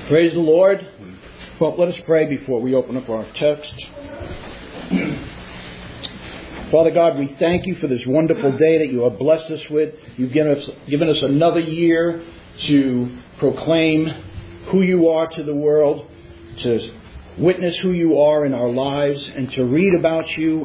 Praise the Lord. Well, let us pray before we open up our text. Father God, we thank you for this wonderful day that you have blessed us with. You've given us another year to proclaim who you are to the world, to witness who you are in our lives, and to read about you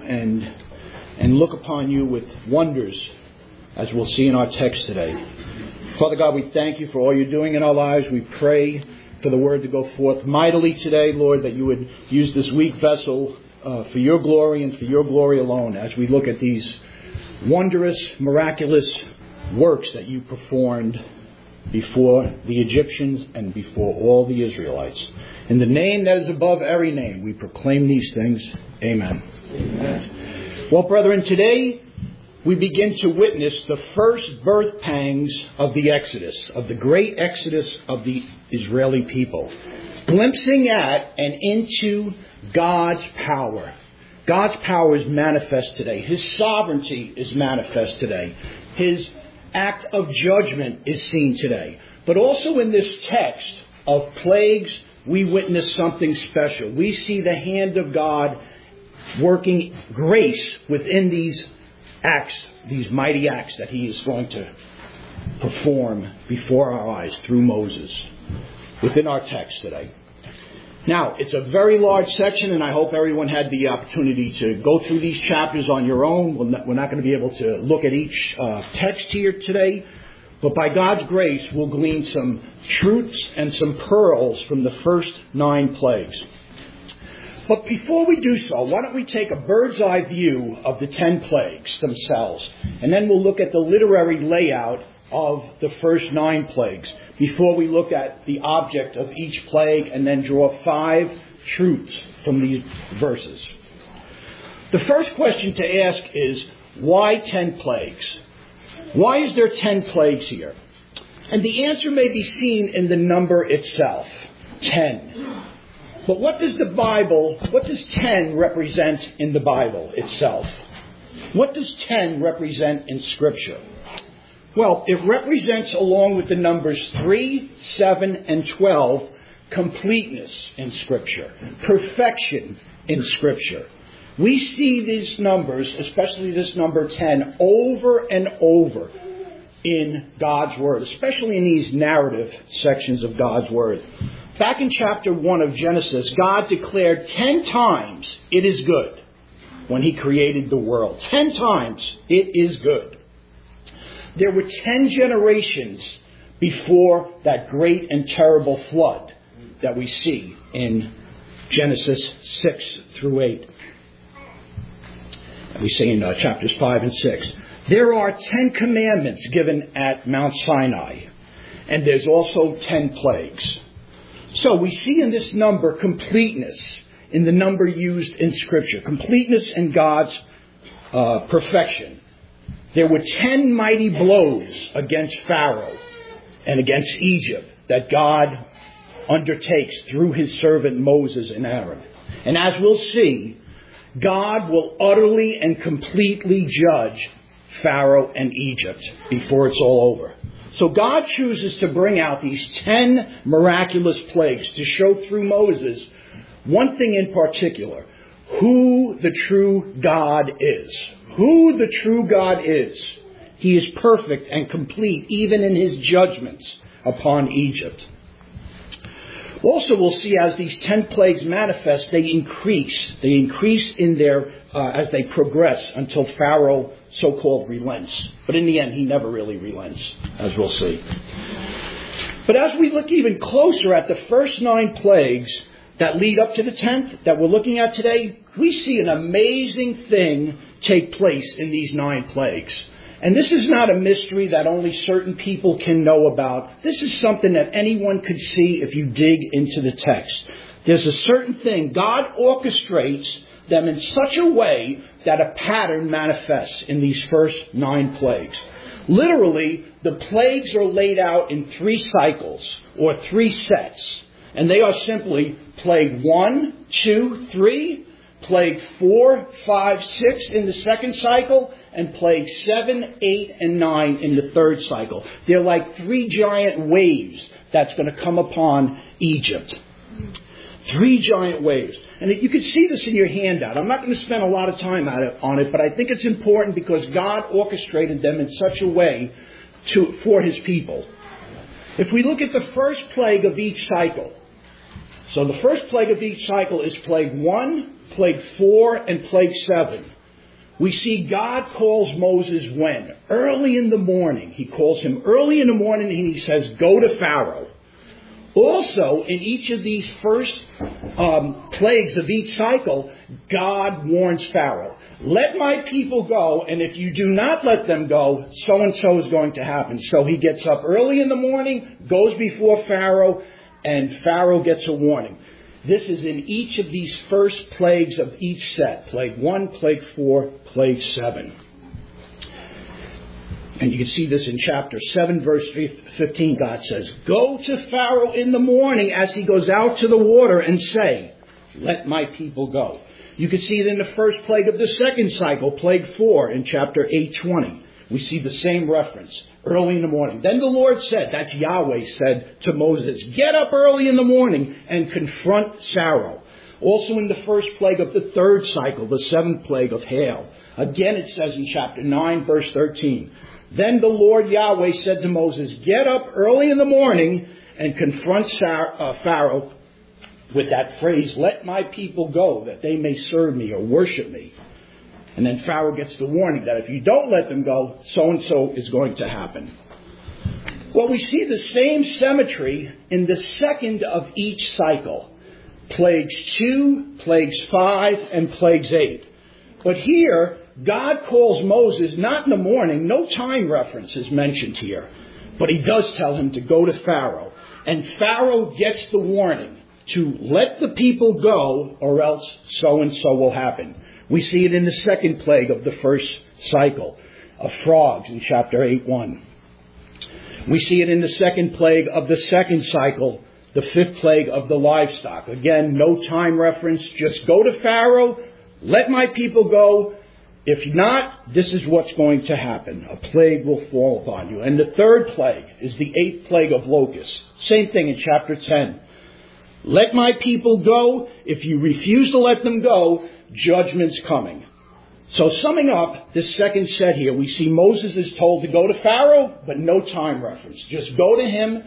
and look upon you with wonders, as we'll see in our text today. Father God, we thank you for all you're doing in our lives. We pray for the word to go forth mightily today, Lord, that you would use this weak vessel for your glory and for your glory alone as we look at these wondrous, miraculous works that you performed before the Egyptians and before all the Israelites. In the name that is above every name, we proclaim these things. Amen. Amen. Well, brethren, today we begin to witness the first birth pangs of the Exodus, of the great Exodus of the Israeli people, glimpsing at and into God's power. God's power is manifest today. His sovereignty is manifest today. His act of judgment is seen today. But also in this text of plagues, we witness something special. We see the hand of God working grace within these acts, these mighty acts that he is going to perform before our eyes through Moses within our text today. Now, it's a very large section, and I hope everyone had the opportunity to go through these chapters on your own. We're not going to be able to look at each text here today, but by God's grace, we'll glean some truths and some pearls from the first 9 plagues. But before we do so, why don't we take a bird's eye view of the 10 plagues themselves, and then we'll look at the literary layout of the first 9 plagues before we look at the object of each plague and then draw 5 truths from these verses. The first question to ask is, why 10 plagues? Why is there 10 plagues here? And the answer may be seen in the number itself, 10. But what does 10 represent in the Bible itself? What does 10 represent in Scripture? Well, it represents, along with the numbers 3, 7, and 12, completeness in Scripture, perfection in Scripture. We see these numbers, especially this number 10, over and over in God's Word, especially in these narrative sections of God's Word. Back in chapter 1 of Genesis, God declared 10 times it is good when he created the world. 10 times it is good. There were 10 generations before that great and terrible flood that we see in Genesis 6 through 8. And we see in chapters 5 and 6. There are 10 commandments given at Mount Sinai. And there's also 10 plagues. So we see in this number completeness in the number used in Scripture. Completeness in God's perfection. There were 10 mighty blows against Pharaoh and against Egypt that God undertakes through his servant Moses and Aaron. And as we'll see, God will utterly and completely judge Pharaoh and Egypt before it's all over. So God chooses to bring out these 10 miraculous plagues to show through Moses one thing in particular: who the true God is. Who the true God is. He is perfect and complete even in his judgments upon Egypt. Also, we'll see as these 10 plagues manifest, they increase. They increase in their as they progress until Pharaoh so-called relents. But in the end, he never really relents, as we'll see. But as we look even closer at the first 9 plagues that lead up to the 10th that we're looking at today, we see an amazing thing take place in these 9 plagues. And this is not a mystery that only certain people can know about. This is something that anyone could see if you dig into the text. There's a certain thing. God orchestrates them in such a way that a pattern manifests in these first 9 plagues. Literally, the plagues are laid out in 3 cycles or 3 sets. And they are simply plague 1, 2, 3, plague 4, 5, 6 in the second cycle, and plague 7, 8, and 9 in the third cycle. They're like 3 giant waves that's going to come upon Egypt. 3 giant waves. And you can see this in your handout. I'm not going to spend a lot of time on it, but I think it's important because God orchestrated them in such a way for His people. If we look at the first plague of each cycle, so the first plague of each cycle is plague 1, plague 4, and plague 7. We see God calls Moses when? Early in the morning. He calls him early in the morning and He says, go to Pharaoh. Also, in each of these first plagues of each cycle, God warns Pharaoh, let my people go, and if you do not let them go, so-and-so is going to happen. So he gets up early in the morning, goes before Pharaoh, and Pharaoh gets a warning. This is in each of these first plagues of each set. Plague 1, plague 4, plague 7. And you can see this in chapter 7, verse 15. God says, go to Pharaoh in the morning as he goes out to the water and say, let my people go. You can see it in the first plague of the second cycle, plague 4, in chapter 8:20. We see the same reference, early in the morning. Then the Lord said, that's Yahweh said to Moses, get up early in the morning and confront Pharaoh. Also in the first plague of the third cycle, the 7th plague of hail. Again it says in chapter 9, verse 13. Then the Lord Yahweh said to Moses, get up early in the morning and confront Pharaoh with that phrase, let my people go, that they may serve me or worship me. And then Pharaoh gets the warning that if you don't let them go, so-and-so is going to happen. Well, we see the same symmetry in the second of each cycle. Plagues 2, plagues 5, and plagues 8. But here, God calls Moses not in the morning. No time reference is mentioned here. But He does tell him to go to Pharaoh. And Pharaoh gets the warning to let the people go or else so-and-so will happen. We see it in the second plague of the first cycle of frogs in chapter 8:1. We see it in the second plague of the second cycle, the 5th plague of the livestock. Again, no time reference. Just go to Pharaoh, let my people go. If not, this is what's going to happen. A plague will fall upon you. And the third plague is the 8th plague of locusts. Same thing in chapter 10. Let my people go. If you refuse to let them go, judgment's coming. So summing up this second set here, we see Moses is told to go to Pharaoh, but no time reference. Just go to him,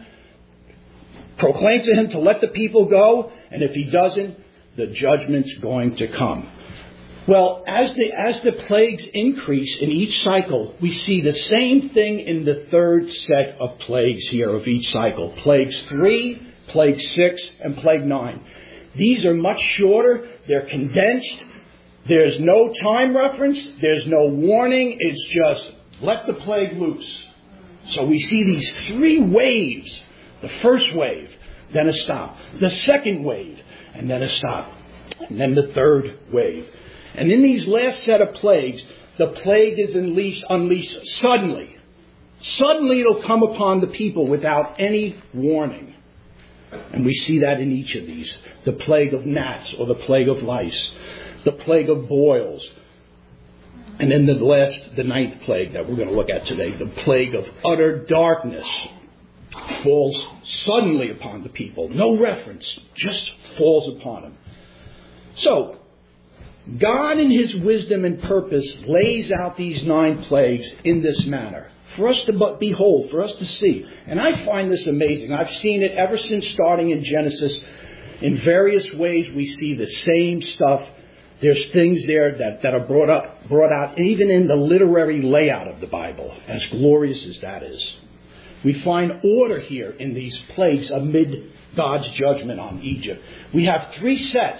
proclaim to him to let the people go, and if he doesn't, the judgment's going to come. Well, as the plagues increase in each cycle, we see the same thing in the third set of plagues here of each cycle. Plagues 3, plague 6, and plague 9. These are much shorter. They're condensed. There's no time reference. There's no warning. It's just let the plague loose. So we see these 3 waves. The first wave, then a stop. The second wave, and then a stop. And then the third wave. And in these last set of plagues, the plague is unleashed suddenly. Suddenly it'll come upon the people without any warning. And we see that in each of these. The plague of gnats or the plague of lice. The plague of boils. And then the 9th plague that we're going to look at today. The plague of utter darkness falls suddenly upon the people. No reference. Just falls upon them. So, God in His wisdom and purpose lays out these 9 plagues in this manner. For us to behold, for us to see. And I find this amazing. I've seen it ever since starting in Genesis. In various ways we see the same stuff. There's things there that are brought out, even in the literary layout of the Bible, as glorious as that is. We find order here in these plagues amid God's judgment on Egypt. We have 3 sets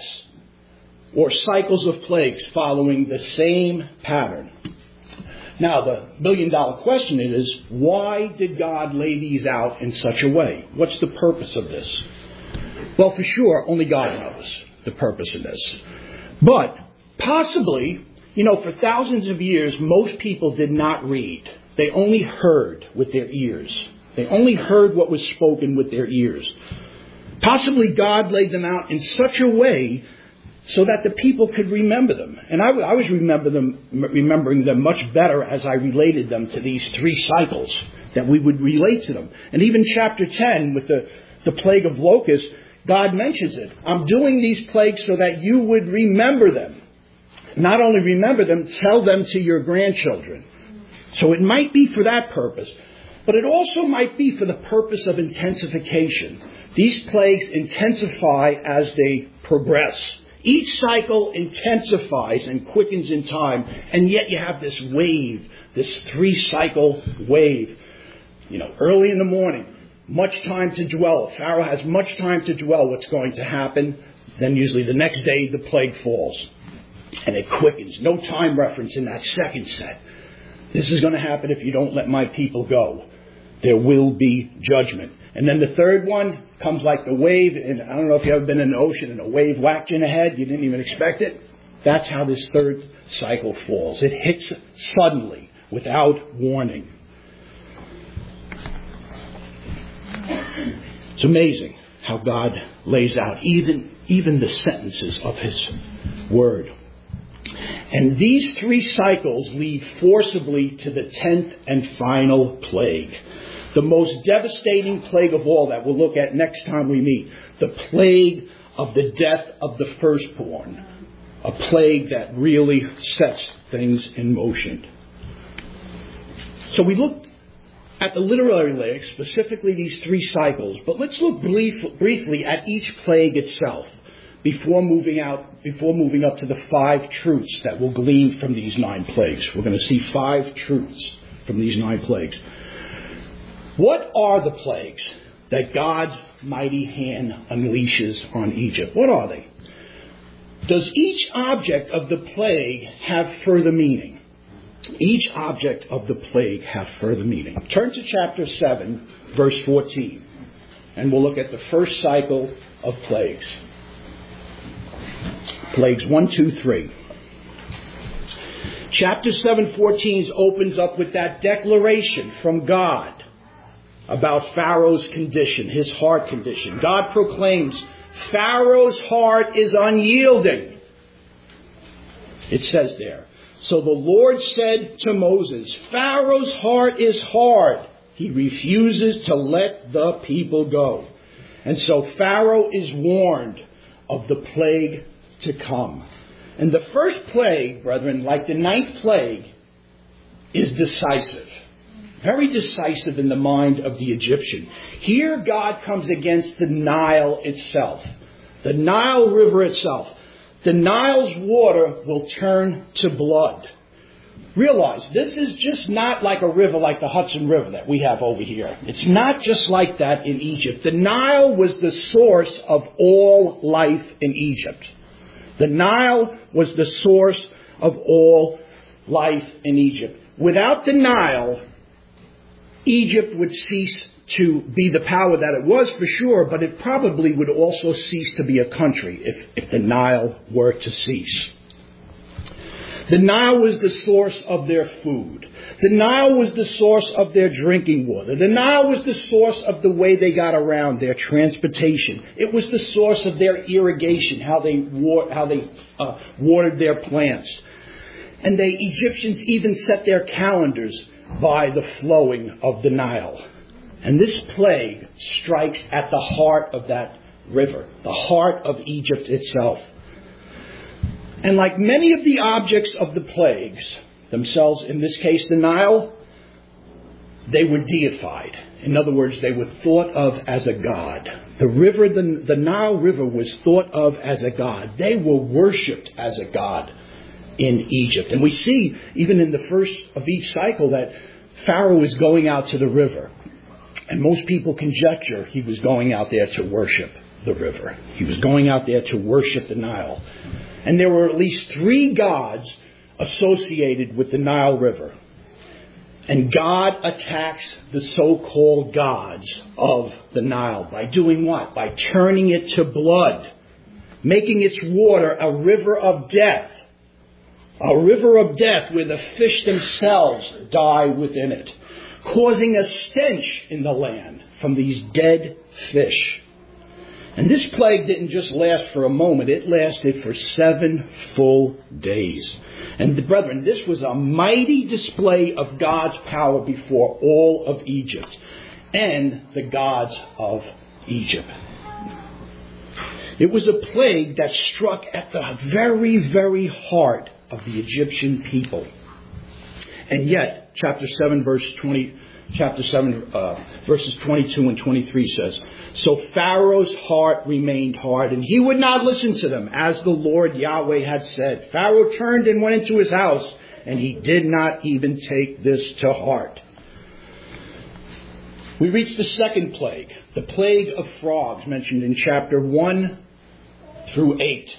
or cycles of plagues following the same pattern. Now, the million-dollar question is, why did God lay these out in such a way? What's the purpose of this? Well, for sure, only God knows the purpose of this. But possibly, for thousands of years, most people did not read. They only heard with their ears. They only heard what was spoken with their ears. Possibly God laid them out in such a way so that the people could remember them. And I was remembering them much better as I related them to these 3 cycles, that we would relate to them. And even chapter 10 with the plague of locusts, God mentions it. I'm doing these plagues so that you would remember them. Not only remember them, tell them to your grandchildren. So it might be for that purpose. But it also might be for the purpose of intensification. These plagues intensify as they progress. Each cycle intensifies and quickens in time. And yet you have this wave, this 3-cycle wave. Early in the morning, much time to dwell. Pharaoh has much time to dwell what's going to happen. Then usually the next day the plague falls. And it quickens. No time reference in that second set. This is going to happen if you don't let my people go. There will be judgment. And then the third one comes like the wave. And I don't know if you've ever been in the ocean and a wave whacked you in the head. You didn't even expect it. That's how this third cycle falls. It hits suddenly without warning. It's amazing how God lays out even the sentences of His Word. And these 3 cycles lead forcibly to the 10th and final plague. The most devastating plague of all that we'll look at next time we meet. The plague of the death of the firstborn. A plague that really sets things in motion. So we looked at the literary plague, specifically these 3 cycles. But let's look briefly at each plague itself before moving up to the 5 truths that we'll glean from these 9 plagues. We're going to see 5 truths from these 9 plagues. What are the plagues that God's mighty hand unleashes on Egypt? What are they? Does each object of the plague have further meaning? Each object of the plague have further meaning. Turn to chapter 7, verse 14, and we'll look at the first cycle of plagues. Plagues 1, 2, 3. Chapter 7:14 opens up with that declaration from God about Pharaoh's condition, his heart condition. God proclaims, Pharaoh's heart is unyielding. It says there. So the Lord said to Moses, Pharaoh's heart is hard. He refuses to let the people go. And so Pharaoh is warned of the plague to come. And the first plague, brethren, like the 9th plague, is decisive. Very decisive in the mind of the Egyptian. Here God comes against the Nile itself. The Nile River itself. The Nile's water will turn to blood. Realize, this is just not like a river like the Hudson River that we have over here. It's not just like that in Egypt. The Nile was the source of all life in Egypt. The Nile was the source of all life in Egypt. Without the Nile, Egypt would cease to be the power that it was for sure, but it probably would also cease to be a country if the Nile were to cease. The Nile was the source of their food. The Nile was the source of their drinking water. The Nile was the source of the way they got around, their transportation. It was the source of their irrigation, how they watered their plants. And the Egyptians even set their calendars by the flowing of the Nile. And this plague strikes at the heart of that river, the heart of Egypt itself. And like many of the objects of the plagues themselves, in this case the Nile, they were deified. In other words, they were thought of as a god. The Nile River was thought of as a god. They were worshipped as a god in Egypt. And we see, even in the first of each cycle, that Pharaoh is going out to the river. And most people conjecture he was going out there to worship the river. He was going out there to worship the Nile. And there were at least 3 gods associated with the Nile River. And God attacks the so-called gods of the Nile by doing what? By turning it to blood, making its water a river of death. A river of death where the fish themselves die within it, causing a stench in the land from these dead fish. And this plague didn't just last for a moment. It lasted for 7 full days. And brethren, this was a mighty display of God's power before all of Egypt and the gods of Egypt. It was a plague that struck at the very, very heart of the Egyptian people. And yet, chapter 7, verses 22 and 23 says, "So Pharaoh's heart remained hard, and he would not listen to them, as the Lord Yahweh had said. Pharaoh turned and went into his house, and he did not even take this to heart." We reach the second plague, the plague of frogs, mentioned in chapter 1 through 8.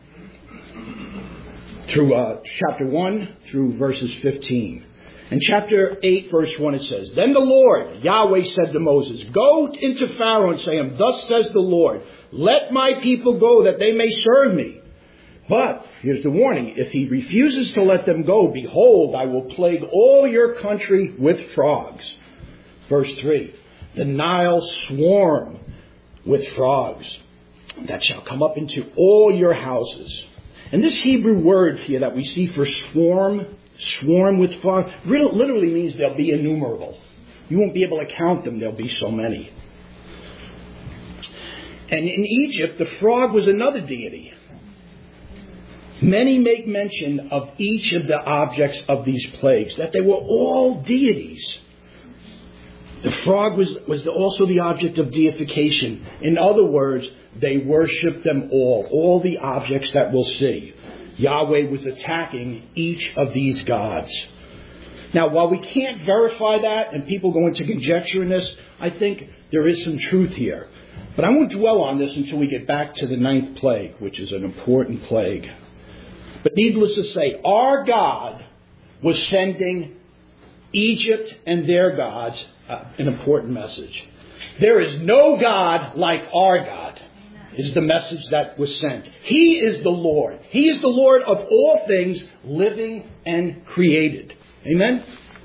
Through chapter 1 through verses 15. In chapter 8, verse 1, it says, "Then the Lord, Yahweh, said to Moses, 'Go into Pharaoh and say him, thus says the Lord, let my people go that they may serve me. But,' here's the warning, 'if he refuses to let them go, behold, I will plague all your country with frogs.'" Verse 3, "The Nile swarm with frogs that shall come up into all your houses." And this Hebrew word here that we see for swarm with frogs, literally means they'll be innumerable. You won't be able to count them. There'll be so many. And in Egypt, the frog was another deity. Many make mention of each of the objects of these plagues, that they were all deities. The frog was also the object of deification. In other words, they worshipped them all the objects that we'll see. Yahweh was attacking each of these gods. Now, while we can't verify that, and people go into conjecture in this, I think there is some truth here. But I won't dwell on this until we get back to the 9th plague, which is an important plague. But needless to say, our God was sending Egypt and their gods an important message. There is no God like our God, is the message that was sent. He is the Lord. He is the Lord of all things, living and created. Amen?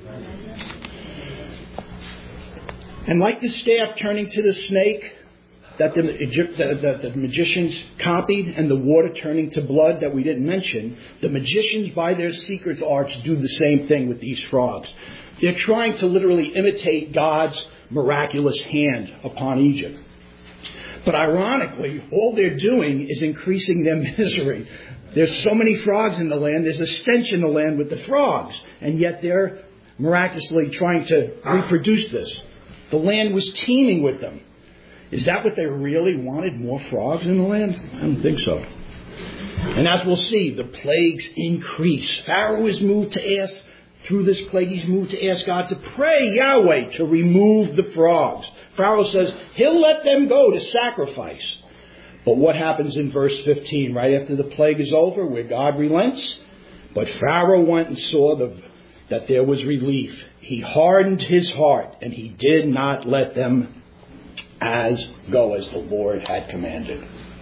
And like the staff turning to the snake that the magicians copied, and the water turning to blood that we didn't mention, the magicians, by their secret arts, do the same thing with these frogs. They're trying to literally imitate God's miraculous hand upon Egypt. But ironically, all they're doing is increasing their misery. There's so many frogs in the land. There's a stench in the land with the frogs. And yet they're miraculously trying to reproduce this. The land was teeming with them. Is that what they really wanted? More frogs in the land? I don't think so. And as we'll see, the plagues increase. Pharaoh is moved to ask, through this plague, he's moved to ask God to pray Yahweh to remove the frogs. Pharaoh says he'll let them go to sacrifice. But what happens in verse 15, right after the plague is over, where God relents? "But Pharaoh went and saw that there was relief. He hardened his heart, and he did not let them go as the Lord had commanded."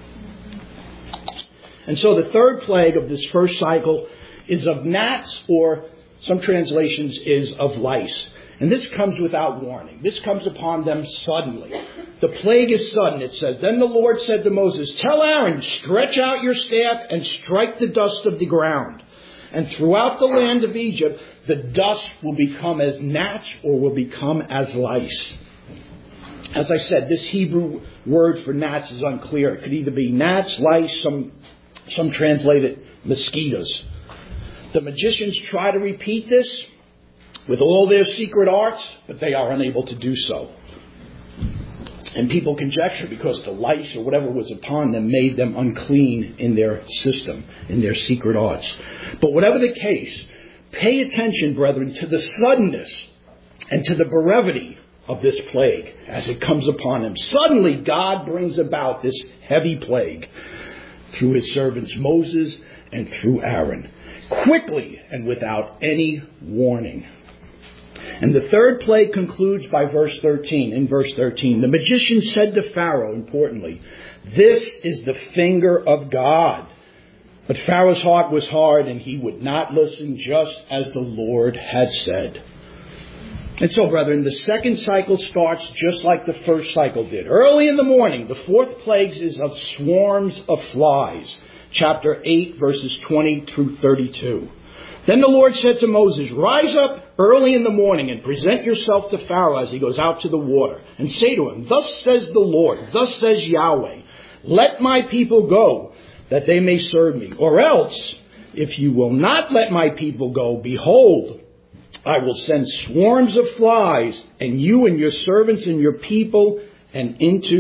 And so the third plague of this first cycle is of gnats, or some translations is of lice. And this comes without warning. This comes upon them suddenly. The plague is sudden, it says. "Then the Lord said to Moses, 'Tell Aaron, stretch out your staff and strike the dust of the ground. And throughout the land of Egypt, the dust will become as gnats, or will become as lice.'" As I said, this Hebrew word for gnats is unclear. It could either be gnats, lice, some translate it mosquitoes. The magicians try to repeat this with all their secret arts, but they are unable to do so. And people conjecture because the lice or whatever was upon them made them unclean in their system, in their secret arts. But whatever the case, pay attention, brethren, to the suddenness and to the brevity of this plague as it comes upon them. Suddenly, God brings about this heavy plague through his servants Moses and through Aaron, quickly and without any warning. And the third plague concludes by verse 13. In verse 13, the magician said to Pharaoh, importantly, "This is the finger of God." But Pharaoh's heart was hard, and he would not listen, just as the Lord had said. And so, brethren, the second cycle starts just like the first cycle did. Early in the morning, the fourth plague is of swarms of flies. Chapter 8, verses 20 through 32. Then the Lord said to Moses, rise up early in the morning and present yourself to Pharaoh as he goes out to the water, and say to him, thus says the Lord, thus says Yahweh, let my people go, that they may serve me. Or else, if you will not let my people go, behold, I will send swarms of flies, and you and your servants and your people, and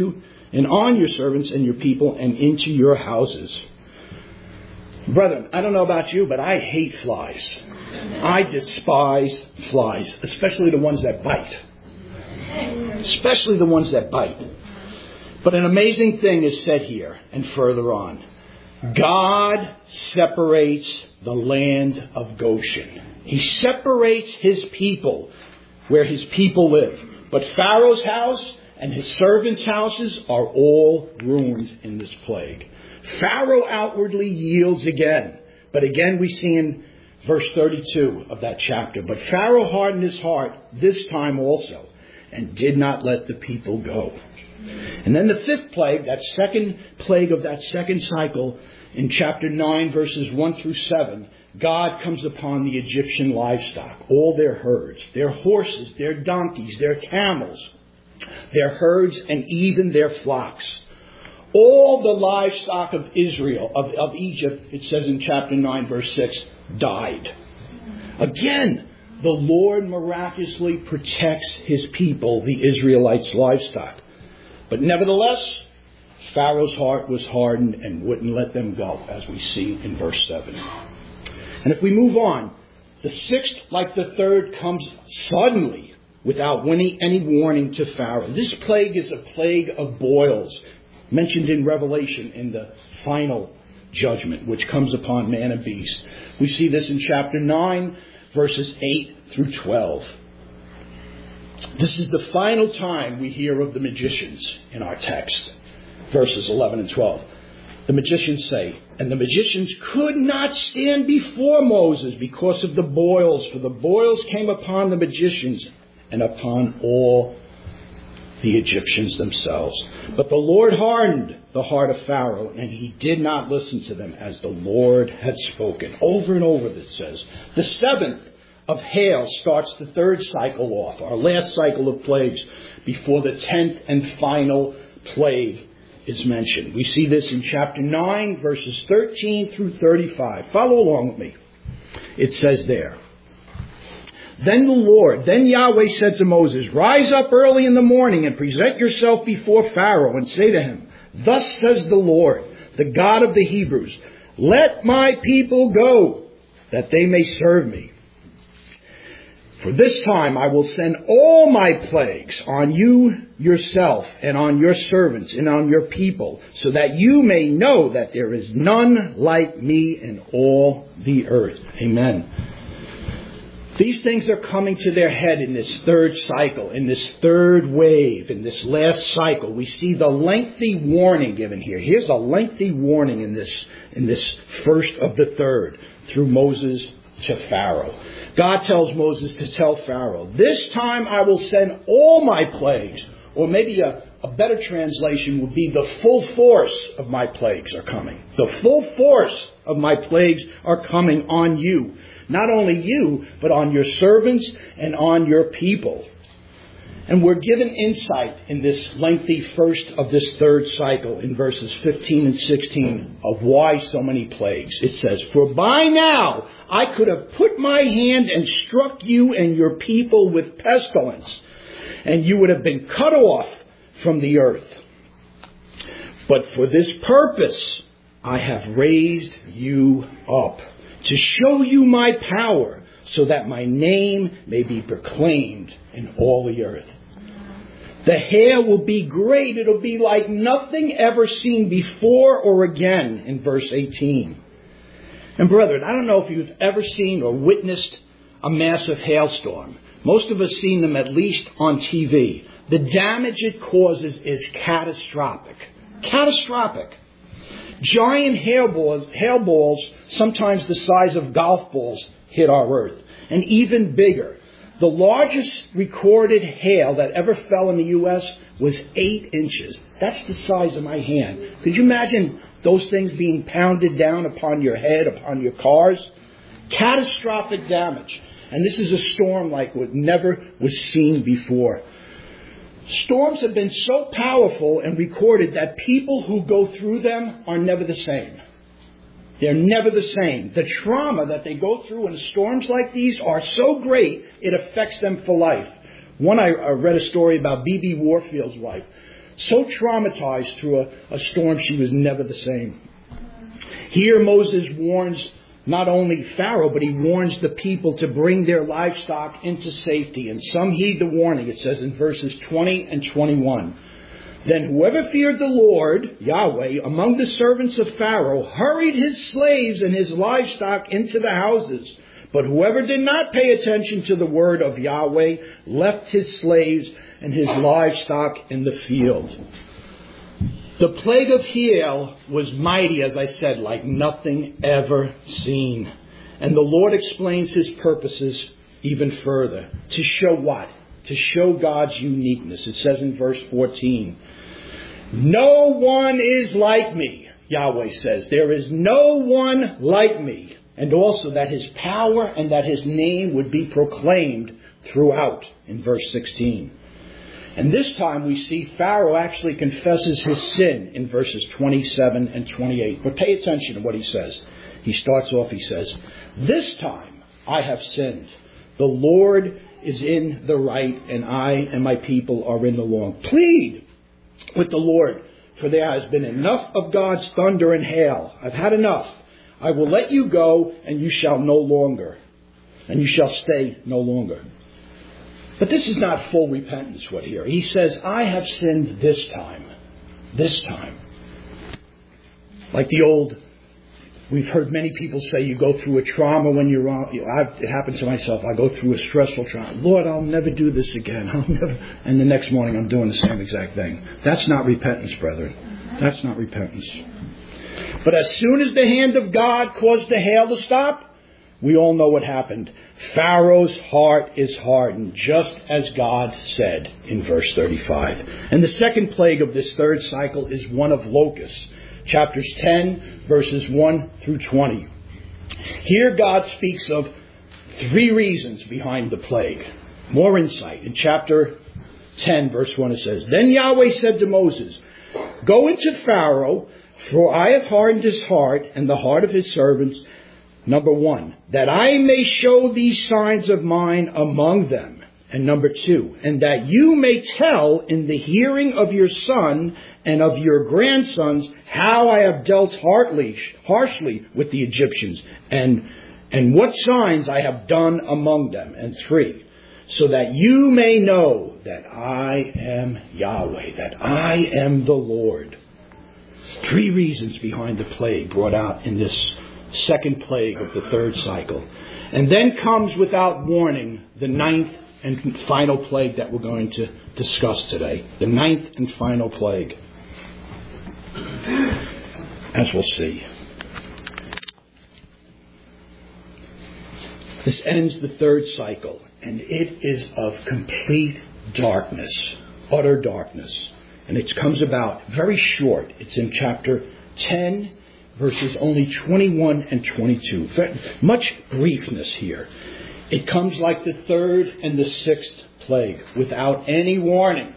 on your servants and your people, and into your houses. Brethren, I don't know about you, but I hate flies. I despise flies, especially the ones that bite. Especially the ones that bite. But an amazing thing is said here and further on. God separates the land of Goshen. He separates his people where his people live. But Pharaoh's house and his servants' houses are all ruined in this plague. Pharaoh outwardly yields again. But again we see in verse 32 of that chapter. But Pharaoh hardened his heart this time also, and did not let the people go. And then the fifth plague, that second plague of that second cycle, in chapter 9, verses 1 through 7, God comes upon the Egyptian livestock, all their herds, their horses, their donkeys, their camels, their herds, and even their flocks. All the livestock of Israel, of Egypt, it says in chapter 9, verse 6, died. Again, the Lord miraculously protects his people, the Israelites' livestock. But nevertheless, Pharaoh's heart was hardened and wouldn't let them go, as we see in verse 7. And if we move on, the sixth, like the third, comes suddenly without any warning to Pharaoh. This plague is a plague of boils, mentioned in Revelation in the final judgment, which comes upon man and beast. We see this in chapter 9, verses 8 through 12. This is the final time we hear of the magicians in our text, verses 11 and 12. The magicians say, and the magicians could not stand before Moses because of the boils, for the boils came upon the magicians and upon all the Egyptians themselves. But the Lord hardened the heart of Pharaoh, and he did not listen to them as the Lord had spoken. Over and over it says. The seventh of hail starts the third cycle off, our last cycle of plagues, before the 10th and final plague is mentioned. We see this in chapter 9, verses 13 through 35. Follow along with me. It says there, Then Yahweh said to Moses, rise up early in the morning and present yourself before Pharaoh and say to him, thus says the Lord, the God of the Hebrews, let my people go, that they may serve me. For this time I will send all my plagues on you yourself and on your servants and on your people, so that you may know that there is none like me in all the earth. Amen. These things are coming to their head in this third cycle, in this third wave, in this last cycle. We see the lengthy warning given here. Here's a lengthy warning in this first of the third through Moses to Pharaoh. God tells Moses to tell Pharaoh, this time I will send all my plagues, or maybe a better translation would be the full force of my plagues are coming. The full force of my plagues are coming on you. Not only you, but on your servants and on your people. And we're given insight in this lengthy first of this third cycle in verses 15 and 16 of why so many plagues. It says, for by now I could have put my hand and struck you and your people with pestilence, and you would have been cut off from the earth. But for this purpose I have raised you up, to show you my power, so that my name may be proclaimed in all the earth. The hail will be great. It'll be like nothing ever seen before or again, in verse 18. And brethren, I don't know if you've ever seen or witnessed a massive hailstorm. Most of us seen them at least on TV. The damage it causes is catastrophic. Catastrophic. Giant hail balls, sometimes the size of golf balls, hit our earth. And even bigger. The largest recorded hail that ever fell in the U.S. was 8 inches. That's the size of my hand. Could you imagine those things being pounded down upon your head, upon your cars? Catastrophic damage. And this is a storm like what never was seen before. Storms have been so powerful and recorded that people who go through them are never the same. They're never the same. The trauma that they go through in storms like these are so great, it affects them for life. I read a story about B.B. Warfield's wife. So traumatized through a storm, she was never the same. Here Moses warns not only Pharaoh, but he warns the people to bring their livestock into safety. And some heed the warning. It says in verses 20 and 21. Then whoever feared the Lord, Yahweh, among the servants of Pharaoh, hurried his slaves and his livestock into the houses. But whoever did not pay attention to the word of Yahweh left his slaves and his livestock in the field. The plague of Hiel was mighty, as I said, like nothing ever seen. And the Lord explains his purposes even further. To show what? To show God's uniqueness. It says in verse 14, no one is like me, Yahweh says. There is no one like me. And also that his power and that his name would be proclaimed throughout, in verse 16. And this time we see Pharaoh actually confesses his sin in verses 27 and 28. But pay attention to what he says. He starts off, he says, this time I have sinned. The Lord is in the right, and I and my people are in the wrong. Plead with the Lord, for there has been enough of God's thunder and hail. I've had enough. I will let you go, and you shall stay no longer. But this is not full repentance, what here. He says, I have sinned this time. This time. Like we've heard many people say you go through a trauma when you're wrong. It happened to myself. I go through a stressful trauma. Lord, I'll never do this again. And the next morning I'm doing the same exact thing. That's not repentance, brethren. That's not repentance. But as soon as the hand of God caused the hail to stop, we all know what happened. Pharaoh's heart is hardened, just as God said in verse 35. And the second plague of this third cycle is one of locusts. Chapters 10, verses 1 through 20. Here God speaks of 3 reasons behind the plague. More insight. In chapter 10, verse 1, it says, Then Yahweh said to Moses, Go into Pharaoh, for I have hardened his heart and the heart of his servants. Number 1, that I may show these signs of mine among them. And number 2, and that you may tell in the hearing of your son and of your grandsons how I have dealt harshly with the Egyptians, and what signs I have done among them. And 3, so that you may know that I am Yahweh, that I am the Lord. 3 reasons behind the plague brought out in this second plague of the third cycle. And then comes without warning the 9th and final plague that we're going to discuss today. The 9th and final plague. As we'll see. This ends the third cycle, and it is of complete darkness, utter darkness. And it comes about very short. It's in chapter 10, verses only 21 and 22. Much briefness here. It comes like the third and the 6th plague, without any warning.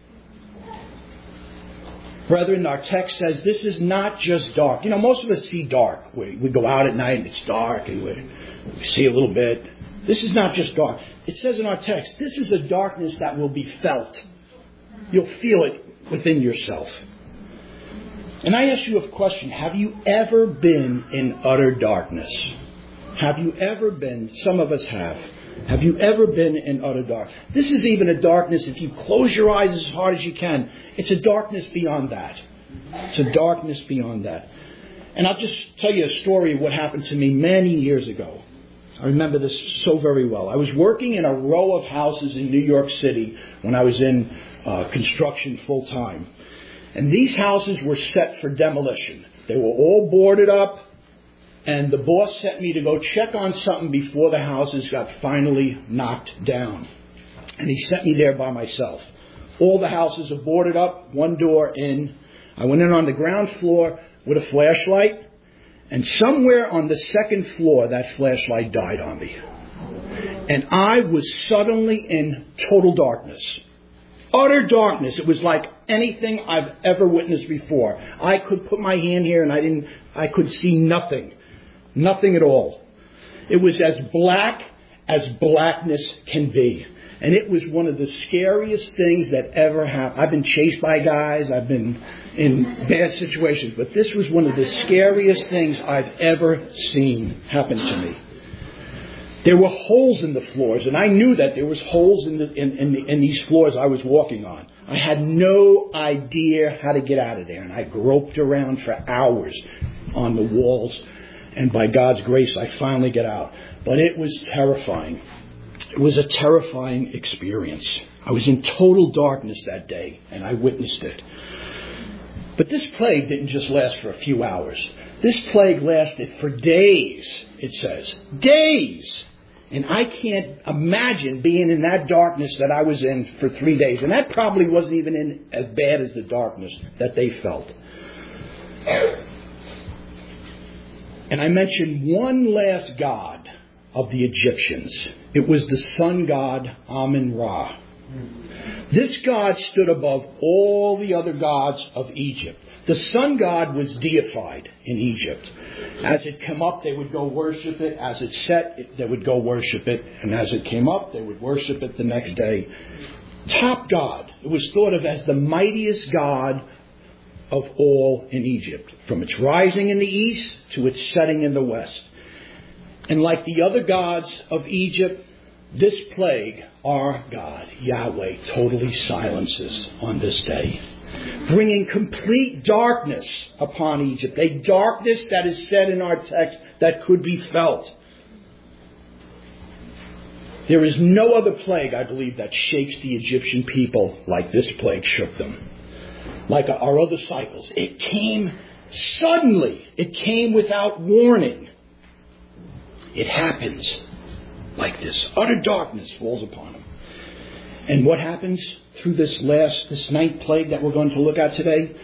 Brethren, our text says this is not just dark. Most of us see dark. We go out at night and it's dark and we see a little bit. This is not just dark. It says in our text, this is a darkness that will be felt. You'll feel it within yourself. And I ask you a question. Have you ever been in utter darkness? Have you ever been? Some of us have. Have you ever been in utter darkness? This is even a darkness, if you close your eyes as hard as you can, it's a darkness beyond that. It's a darkness beyond that. And I'll just tell you a story of what happened to me many years ago. I remember this so very well. I was working in a row of houses in New York City when I was in construction full time. And these houses were set for demolition. They were all boarded up. And the boss sent me to go check on something before the houses got finally knocked down. And he sent me there by myself. All the houses are boarded up, one door in. I went in on the ground floor with a flashlight. And somewhere on the second floor, that flashlight died on me. And I was suddenly in total darkness. Utter darkness. It was like anything I've ever witnessed before. I could put my hand here and I could see nothing. Nothing at all. It was as black as blackness can be. And it was one of the scariest things that ever happened. I've been chased by guys. I've been in bad situations. But this was one of the scariest things I've ever seen happen to me. There were holes in the floors, and I knew that there was holes in these floors I was walking on. I had no idea how to get out of there, and I groped around for hours on the walls, and by God's grace, I finally get out. But it was terrifying. It was a terrifying experience. I was in total darkness that day, and I witnessed it. But this plague didn't just last for a few hours. This plague lasted for days, it says. Days! And I can't imagine being in that darkness that I was in for 3 days. And that probably wasn't even as bad as the darkness that they felt. And I mentioned one last god of the Egyptians. It was the sun god Amun-Ra. This god stood above all the other gods of Egypt. The sun god was deified in Egypt. As it came up, they would go worship it. As it set, they would go worship it. And as it came up, they would worship it the next day. Top god. It was thought of as the mightiest god of all in Egypt, from its rising in the east to its setting in the west. And like the other gods of Egypt, this plague, our God, Yahweh, totally silences on this day, bringing complete darkness upon Egypt, a darkness that is said in our text that could be felt. There is no other plague, I believe, that shakes the Egyptian people like this plague shook them. Like our other cycles. It came suddenly. It came without warning. It happens like this. Utter darkness falls upon them. And what happens through this ninth plague that we're going to look at today?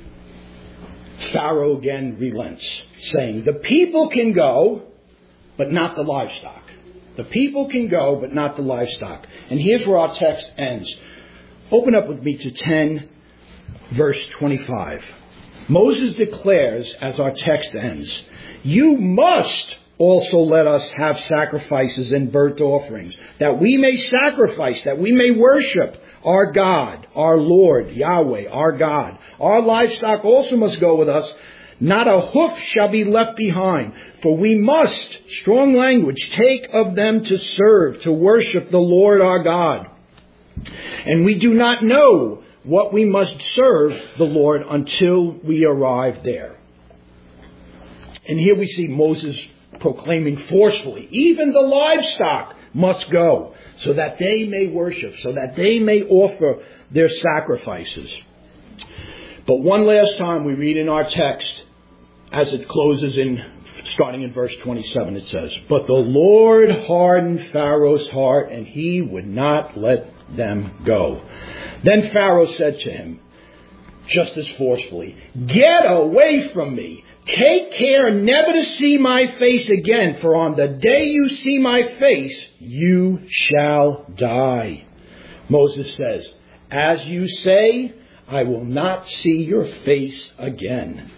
Pharaoh again relents, saying, the people can go, but not the livestock. The people can go, but not the livestock. And here's where our text ends. Open up with me to 10, verse 25. Moses declares, as our text ends, you must also let us have sacrifices and burnt offerings, that we may sacrifice, that we may worship our God, our Lord, Yahweh, our God. Our livestock also must go with us. Not a hoof shall be left behind, for we must, strong language, take of them to serve, to worship the Lord our God. And we do not know what we must serve the Lord until we arrive there. And here we see Moses proclaiming forcefully, even the livestock must go, so that they may worship, so that they may offer their sacrifices. But one last time we read in our text, as it closes starting in verse 27, it says, but the Lord hardened Pharaoh's heart, and he would not let them go. Then Pharaoh said to him, just as forcefully, get away from me. Take care never to see my face again, for on the day you see my face, you shall die. Moses says, as you say, I will not see your face again.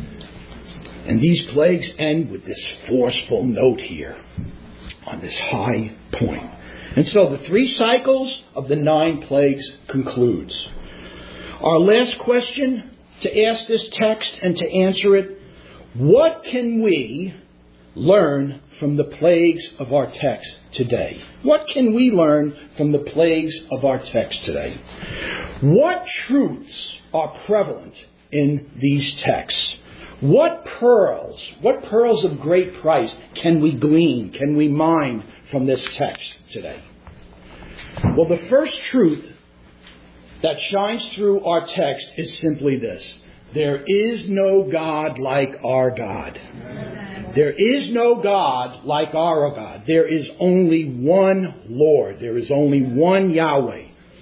And these plagues end with this forceful note here on this high point. And so the 3 cycles of the 9 plagues concludes. Our last question to ask this text and to answer it, what can we learn from the plagues of our text today? What can we learn from the plagues of our text today? What truths are prevalent in these texts? What pearls of great price can we glean, can we mine from this text today? Well, the first truth that shines through our text is simply this. There is no God like our God. There is no God like our God. There is only one Lord. There is only one Yahweh.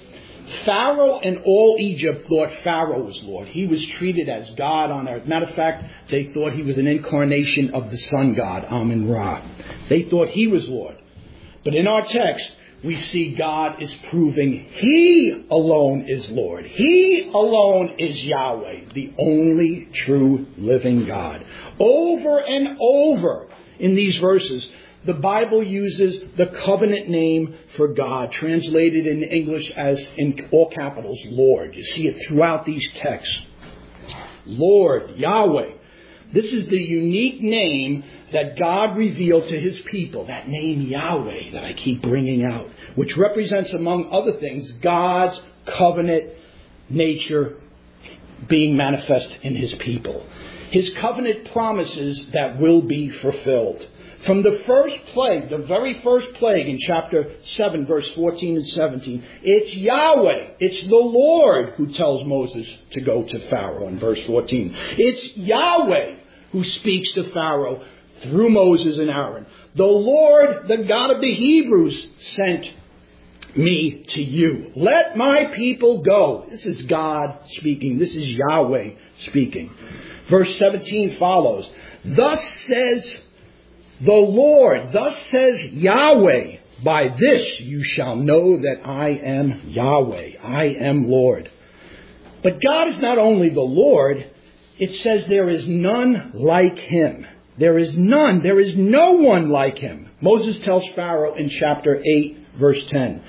Pharaoh and all Egypt thought Pharaoh was Lord. He was treated as God on earth. Matter of fact, they thought he was an incarnation of the sun god, Amun-Ra. They thought he was Lord. But in our text, we see God is proving He alone is Lord. He alone is Yahweh, the only true living God. Over and over in these verses, the Bible uses the covenant name for God, translated in English as, in all capitals, Lord. You see it throughout these texts. Lord, Yahweh. This is the unique name that God revealed to His people, that name Yahweh that I keep bringing out, which represents, among other things, God's covenant nature being manifest in His people. His covenant promises that will be fulfilled. From the first plague, the very first plague in chapter 7, verse 14 and 17, it's Yahweh, it's the Lord who tells Moses to go to Pharaoh in verse 14. It's Yahweh who speaks to Pharaoh through Moses and Aaron. The Lord, the God of the Hebrews, sent me to you. Let my people go. This is God speaking. This is Yahweh speaking. Verse 17 follows. Thus says the Lord, thus says Yahweh, by this you shall know that I am Yahweh. I am Lord. But God is not only the Lord, it says there is none like Him. There is none. There is no one like Him. Moses tells Pharaoh in chapter 8, verse 10.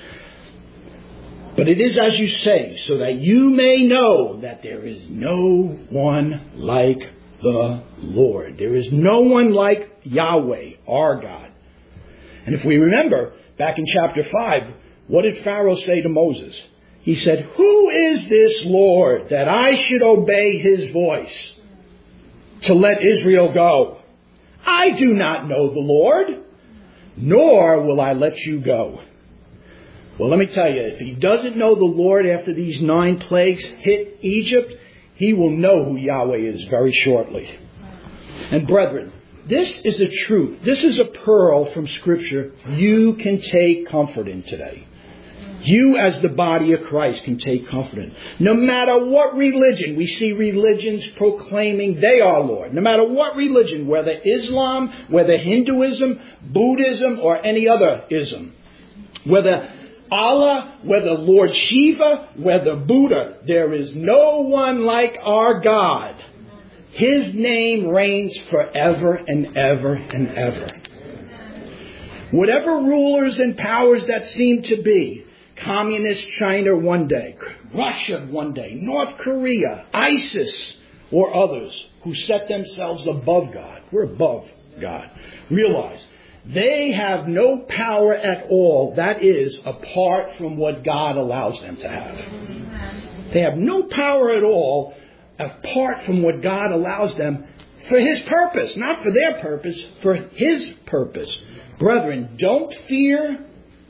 But it is as you say, so that you may know that there is no one like the Lord. There is no one like Yahweh, our God. And if we remember, back in chapter 5, what did Pharaoh say to Moses? He said, who is this Lord that I should obey His voice to let Israel go? I do not know the Lord, nor will I let you go. Well, let me tell you, if he doesn't know the Lord after these 9 plagues hit Egypt, he will know who Yahweh is very shortly. And brethren, this is a truth. This is a pearl from Scripture you can take comfort in today. You as the body of Christ can take comfort in. No matter what religion, we see religions proclaiming they are Lord. No matter what religion, whether Islam, whether Hinduism, Buddhism, or any other ism. Whether Allah, whether Lord Shiva, whether Buddha, there is no one like our God. His name reigns forever and ever and ever. Whatever rulers and powers that seem to be, Communist China one day, Russia one day, North Korea, ISIS, or others who set themselves above God. We're above God. Realize they have no power at all, that is, apart from what God allows them to have. They have no power at all apart from what God allows them for His purpose. Not for their purpose, for His purpose. Brethren, don't fear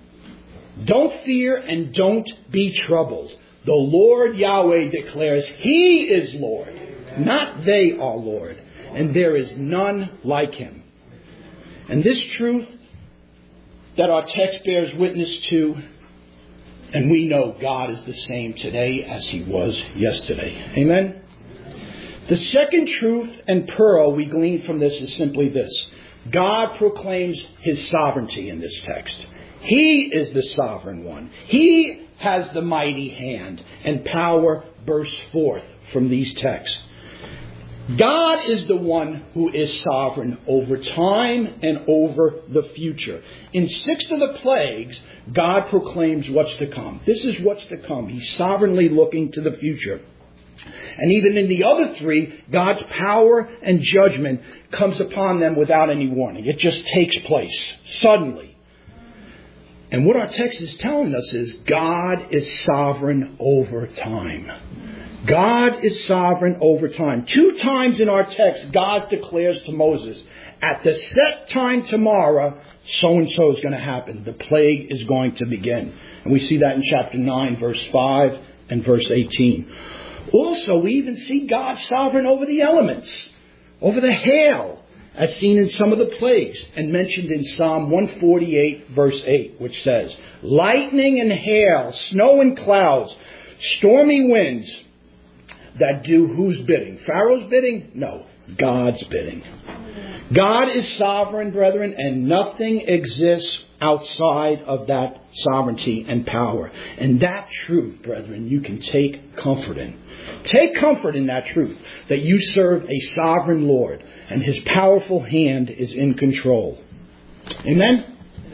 and don't be troubled. The Lord Yahweh declares He is Lord, not they are Lord. And there is none like Him. And this truth that our text bears witness to, and we know God is the same today as He was yesterday. Amen? The second truth and pearl we glean from this is simply this. God proclaims His sovereignty in this text. He is the sovereign one. He has the mighty hand, and power bursts forth from these texts. God is the one who is sovereign over time and over the future. In 6 of the plagues, God proclaims what's to come. This is what's to come. He's sovereignly looking to the future. And even in the other 3, God's power and judgment comes upon them without any warning. It just takes place suddenly. And what our text is telling us is God is sovereign over time. God is sovereign over time. 2 times in our text, God declares to Moses, at the set time tomorrow, so-and-so is going to happen. The plague is going to begin. And we see that in chapter 9, verse 5 and verse 18. Also, we even see God sovereign over the elements, over the hail, as seen in some of the plagues and mentioned in Psalm 148 verse 8, which says, lightning and hail, snow and clouds, stormy winds that do whose bidding? Pharaoh's bidding? No, God's bidding. God is sovereign, brethren, and nothing exists outside of that sovereignty and power. And that truth, brethren, you can take comfort in. Take comfort in that truth, that you serve a sovereign Lord, and His powerful hand is in control. Amen?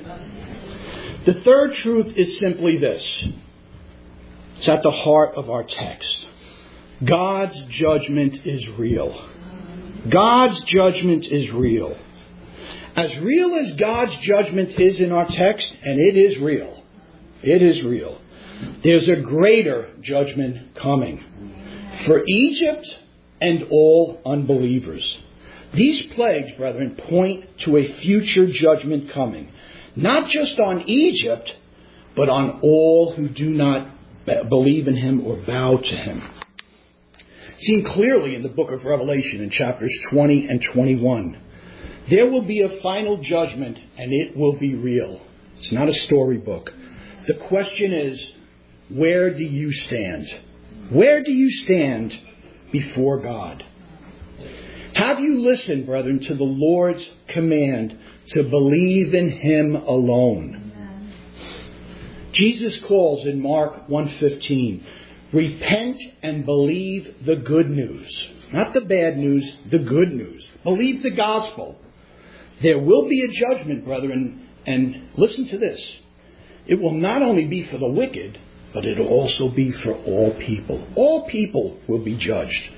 The third truth is simply this. It's at the heart of our text. God's judgment is real. God's judgment is real. As real as God's judgment is in our text, and it is real. It is real. There's a greater judgment coming for Egypt and all unbelievers. These plagues, brethren, point to a future judgment coming. Not just on Egypt, but on all who do not believe in Him or bow to Him. Seen clearly in the book of Revelation in chapters 20 and 21. There will be a final judgment, and it will be real. It's not a storybook. The question is, where do you stand? Where do you stand before God? Have you listened, brethren, to the Lord's command to believe in Him alone? Jesus calls in Mark 1:15, repent and believe the good news. Not the bad news, the good news. Believe the gospel. There will be a judgment, brethren, and listen to this. It will not only be for the wicked, but it will also be for all people. All people will be judged.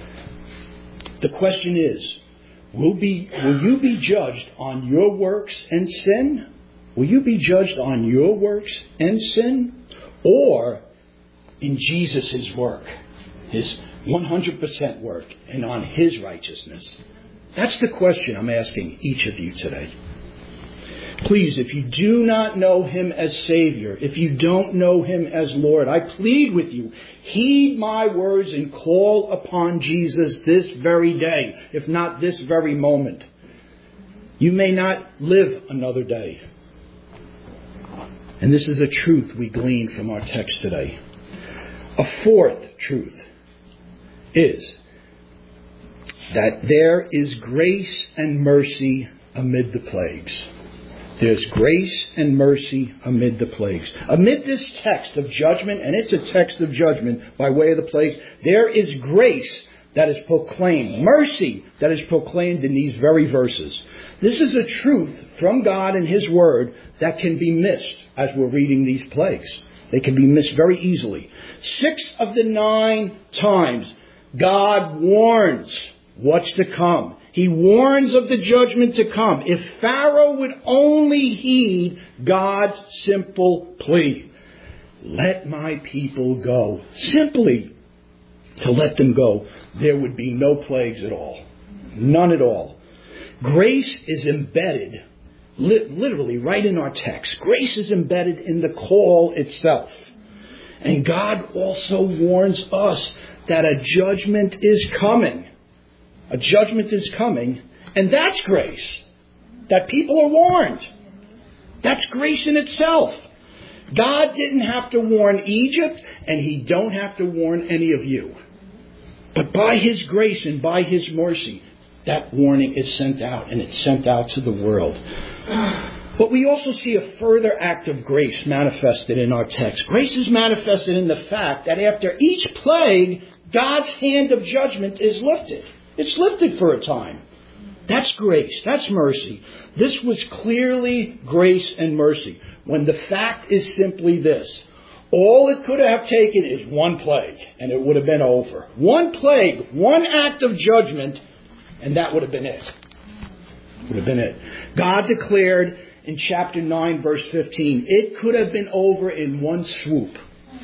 The question is, will you be judged on your works and sin? Will you be judged on your works and sin? Or in Jesus' work, His 100% work, and on His righteousness? That's the question I'm asking each of you today. Please, if you do not know Him as Savior, if you don't know Him as Lord, I plead with you, heed my words and call upon Jesus this very day, if not this very moment. You may not live another day. And this is a truth we glean from our text today. A fourth truth is that there is grace and mercy amid the plagues. There's grace and mercy amid the plagues. Amid this text of judgment, and it's a text of judgment by way of the plagues, there is grace that is proclaimed, mercy that is proclaimed in these very verses. This is a truth from God and His Word that can be missed as we're reading these plagues. They can be missed very easily. 6 of the 9 times, God warns what's to come. He warns of the judgment to come. If Pharaoh would only heed God's simple plea, let my people go. Simply to let them go, there would be no plagues at all. None at all. Grace is embedded, literally right in our text. Grace is embedded in the call itself. And God also warns us that a judgment is coming. A judgment is coming, and that's grace. That people are warned. That's grace in itself. God didn't have to warn Egypt, and He don't have to warn any of you. But by His grace and by His mercy, that warning is sent out, and it's sent out to the world. But we also see a further act of grace manifested in our text. Grace is manifested in the fact that after each plague, God's hand of judgment is lifted. It's lifted for a time. That's grace. That's mercy. This was clearly grace and mercy. When the fact is simply this. All it could have taken is one plague, and it would have been over. One plague, one act of judgment, and that would have been it. Would have been it. God declared in chapter 9, verse 15, it could have been over in one swoop.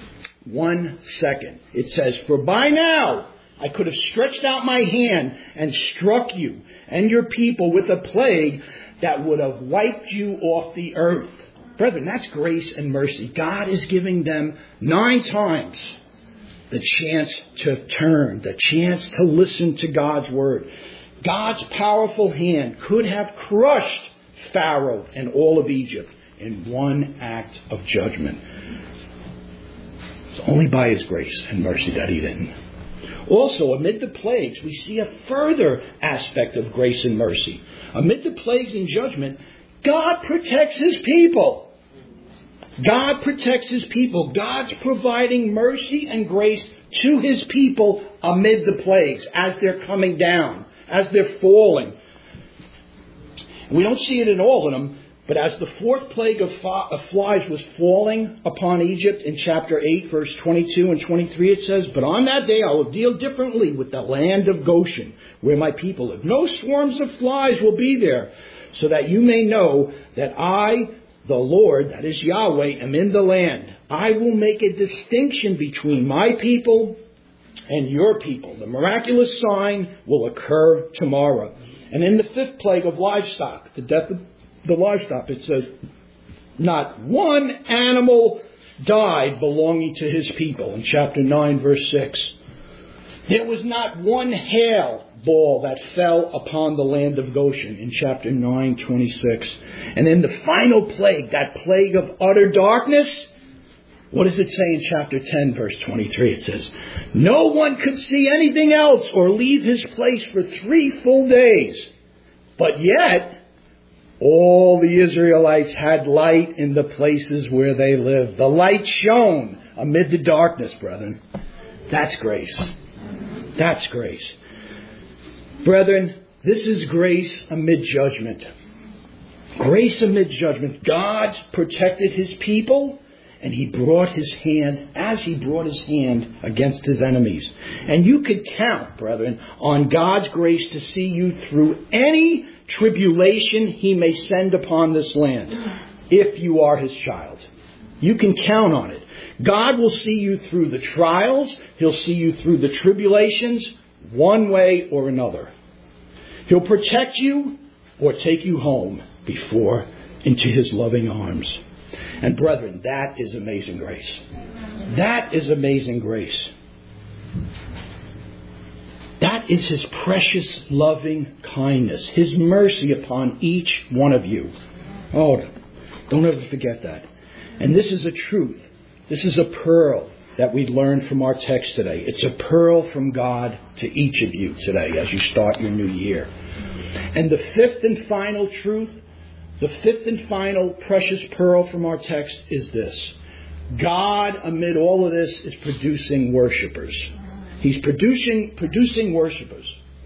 1 second. It says, for by now, I could have stretched out my hand and struck you and your people with a plague that would have wiped you off the earth. Brethren, that's grace and mercy. God is giving them 9 times the chance to turn, the chance to listen to God's word. God's powerful hand could have crushed Pharaoh and all of Egypt in one act of judgment. It's only by His grace and mercy that He didn't. Also, amid the plagues, we see a further aspect of grace and mercy. Amid the plagues and judgment, God protects His people. God protects His people. God's providing mercy and grace to His people amid the plagues as they're coming down, as they're falling. We don't see it in all of them, but as the fourth plague of flies was falling upon Egypt in chapter 8, verse 22 and 23, it says, "But on that day I will deal differently with the land of Goshen, where my people live. No swarms of flies will be there, so that you may know that I, the Lord, that is Yahweh, am in the land. I will make a distinction between my people and your people. The miraculous sign will occur tomorrow." And in the fifth plague of livestock, the death of the livestock, it says, not one animal died belonging to His people in chapter 9, verse 6. There was not one hail ball that fell upon the land of Goshen in chapter 9, 26. And then the final plague, that plague of utter darkness, what does it say in chapter 10, verse 23? It says, "No one could see anything else or leave his place for 3 full days. But yet, all the Israelites had light in the places where they lived." The light shone amid the darkness, brethren. That's grace. That's grace. Brethren, this is grace amid judgment. Grace amid judgment. God protected His people, and He brought His hand, as He brought His hand against His enemies. And you could count, brethren, on God's grace to see you through any tribulation He may send upon this land, if you are His child. You can count on it. God will see you through the trials. He'll see you through the tribulations, one way or another. He'll protect you or take you home before into His loving arms. And brethren, that is amazing grace. That is amazing grace. That is His precious loving kindness, His mercy upon each one of you. Oh, don't ever forget that. And this is a truth. This is a pearl that we learned from our text today. It's a pearl from God to each of you today as you start your new year. And the fifth and final truth, the fifth and final precious pearl from our text is this. God, amid all of this, is producing worshipers. He's producing worshipers.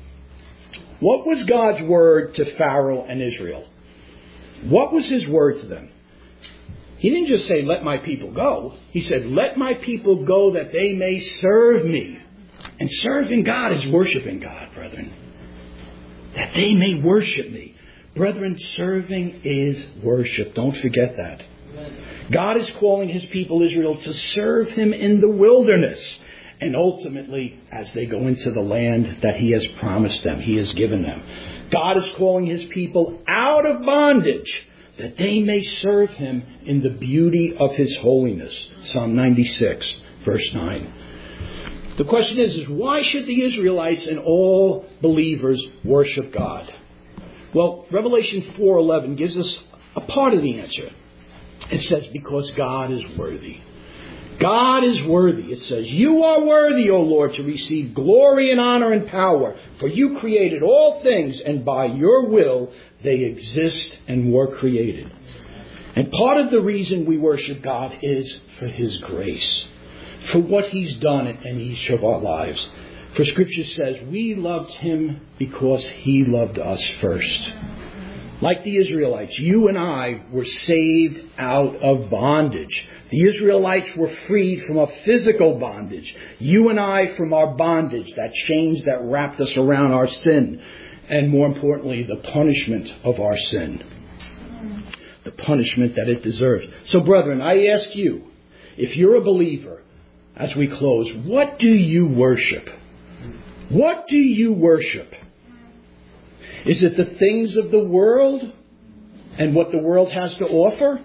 What was God's word to Pharaoh and Israel? What was His word to them? He didn't just say, "Let my people go." He said, "Let my people go that they may serve me." And serving God is worshiping God, brethren. That they may worship me. Brethren, serving is worship. Don't forget that. God is calling His people Israel to serve Him in the wilderness. And ultimately, as they go into the land that He has promised them, He has given them. God is calling His people out of bondage, that they may serve Him in the beauty of His holiness. Psalm 96, verse 9. The question is why should the Israelites and all believers worship God? Well, Revelation 4:11 gives us a part of the answer. It says, because God is worthy. God is worthy. It says, "You are worthy, O Lord, to receive glory and honor and power, for you created all things, and by your will they exist and were created." And part of the reason we worship God is for His grace, for what He's done in each of our lives. For Scripture says, we loved Him because He loved us first. Like the Israelites, you and I were saved out of bondage. The Israelites were freed from a physical bondage. You and I from our bondage, that chains that wrapped us around our sin. And more importantly, the punishment of our sin. The punishment that it deserves. So brethren, I ask you, if you're a believer, as we close, what do you worship? What do you worship? Is it the things of the world and what the world has to offer?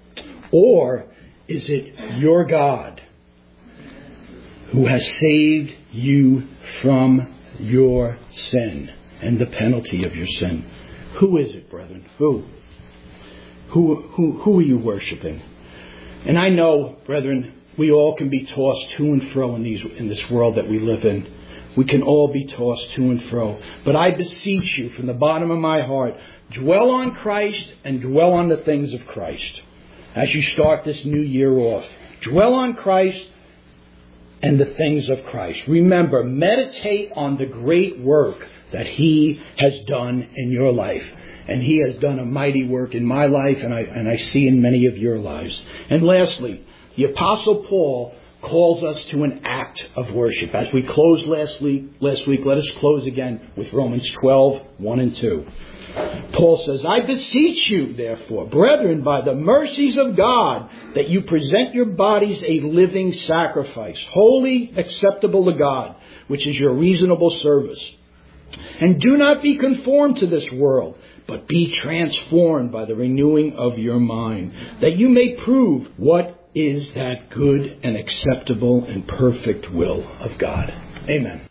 Or is it your God who has saved you from your sin and the penalty of your sin. Who is it, brethren? Who? Who are you worshiping? And I know, brethren, we all can be tossed to and fro in this world that we live in. We can all be tossed to and fro. But I beseech you from the bottom of my heart, dwell on Christ and dwell on the things of Christ. As you start this new year off, dwell on Christ and the things of Christ. Remember, meditate on the great work that He has done in your life. And He has done a mighty work in my life, and I see in many of your lives. And lastly, the Apostle Paul calls us to an act of worship. As we closed last week, let us close again with Romans 12, 1 and 2. Paul says, I beseech you, therefore, brethren, by the mercies of God, that you present your bodies a living sacrifice, holy, acceptable to God, which is your reasonable service. And do not be conformed to this world, but be transformed by the renewing of your mind, that you may prove what is that good and acceptable and perfect will of God. Amen.